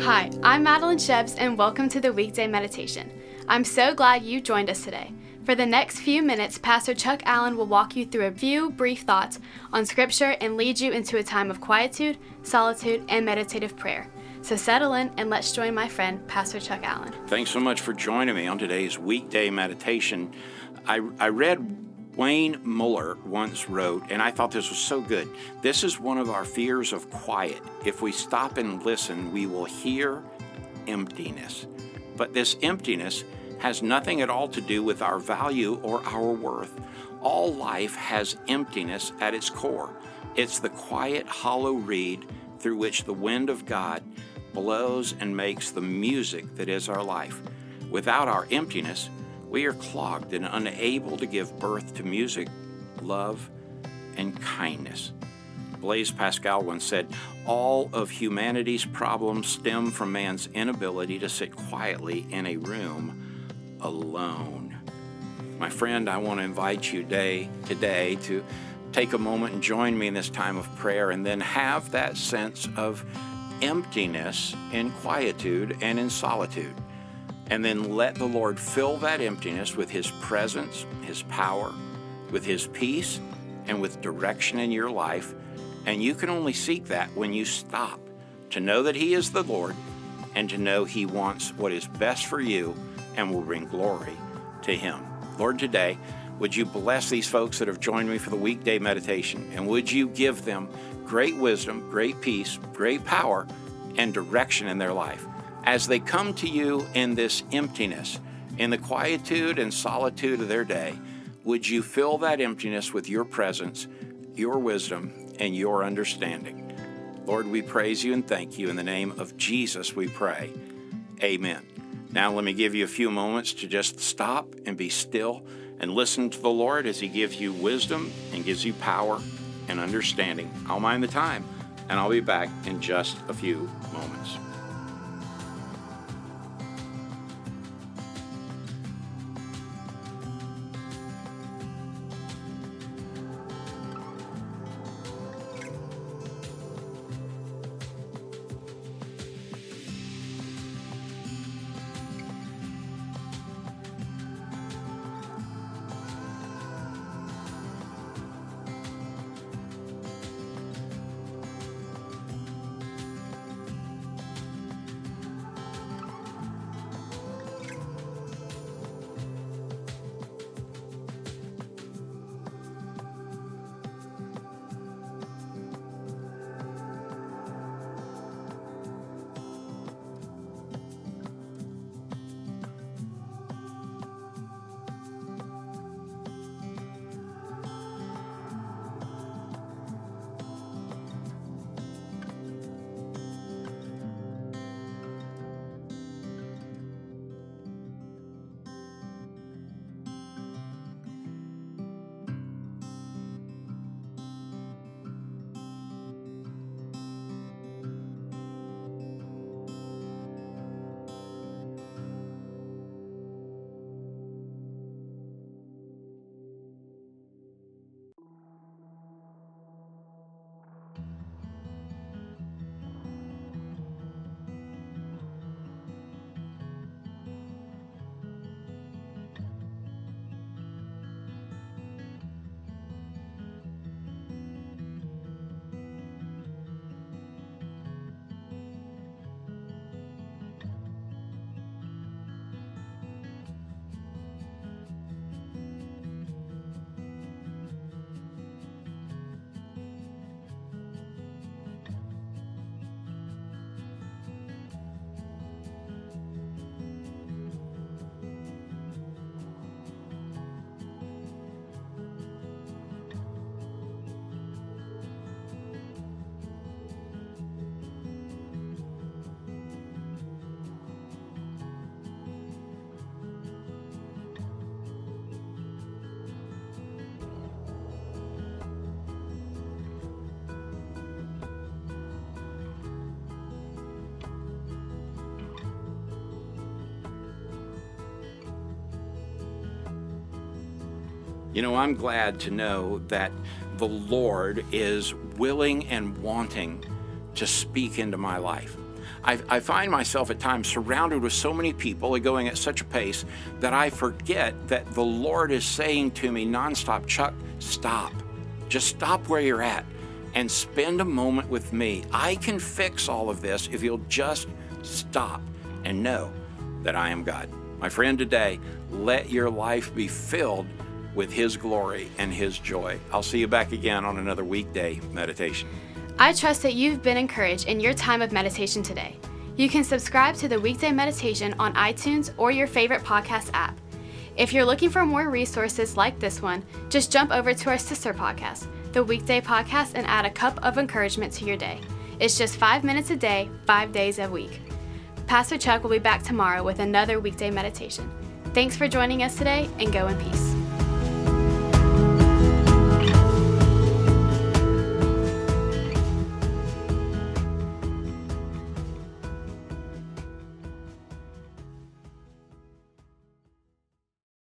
Hi, I'm Madeline Shebs, and welcome to the Weekday Meditation. I'm so glad you joined us today. For the next few minutes, Pastor Chuck Allen will walk you through a few brief thoughts on Scripture and lead you into a time of quietude, solitude, and meditative prayer. So settle in and let's join my friend, Pastor Chuck Allen. Thanks so much for joining me on today's Weekday Meditation. I read Wayne Muller once wrote, and I thought this was so good. This is one of our fears of quiet. If we stop and listen, we will hear emptiness. But this emptiness has nothing at all to do with our value or our worth. All life has emptiness at its core. It's the quiet, hollow reed through which the wind of God blows and makes the music that is our life. Without our emptiness, we are clogged and unable to give birth to music, love, and kindness. Blaise Pascal once said, "All of humanity's problems stem from man's inability to sit quietly in a room alone." My friend, I want to invite you today to take a moment and join me in this time of prayer and then have that sense of emptiness in quietude and in solitude. And then let the Lord fill that emptiness with His presence, His power, with His peace, and with direction in your life. And you can only seek that when you stop to know that He is the Lord and to know He wants what is best for you and will bring glory to Him. Lord, today, would you bless these folks that have joined me for the weekday meditation, and would you give them great wisdom, great peace, great power, and direction in their life as they come to you in this emptiness, in the quietude and solitude of their day. Would you fill that emptiness with your presence, your wisdom, and your understanding? Lord, we praise you and thank you. In the name of Jesus, we pray. Amen. Now let me give you a few moments to just stop and be still and listen to the Lord as He gives you wisdom and gives you power and understanding. I'll mind the time, and I'll be back in just a few moments. You know, I'm glad to know that the Lord is willing and wanting to speak into my life. I find myself at times surrounded with so many people and going at such a pace that I forget that the Lord is saying to me nonstop, Chuck, stop. Just stop where you're at and spend a moment with me. I can fix all of this if you'll just stop and know that I am God. My friend, today, let your life be filled with His glory and His joy. I'll see you back again on another weekday meditation. I trust that you've been encouraged in your time of meditation today. You can subscribe to the Weekday Meditation on iTunes or your favorite podcast app. If you're looking for more resources like this one, just jump over to our sister podcast, the Weekday Podcast, and add a cup of encouragement to your day. It's just 5 minutes a day, 5 days a week. Pastor Chuck will be back tomorrow with another weekday meditation. Thanks for joining us today, and go in peace.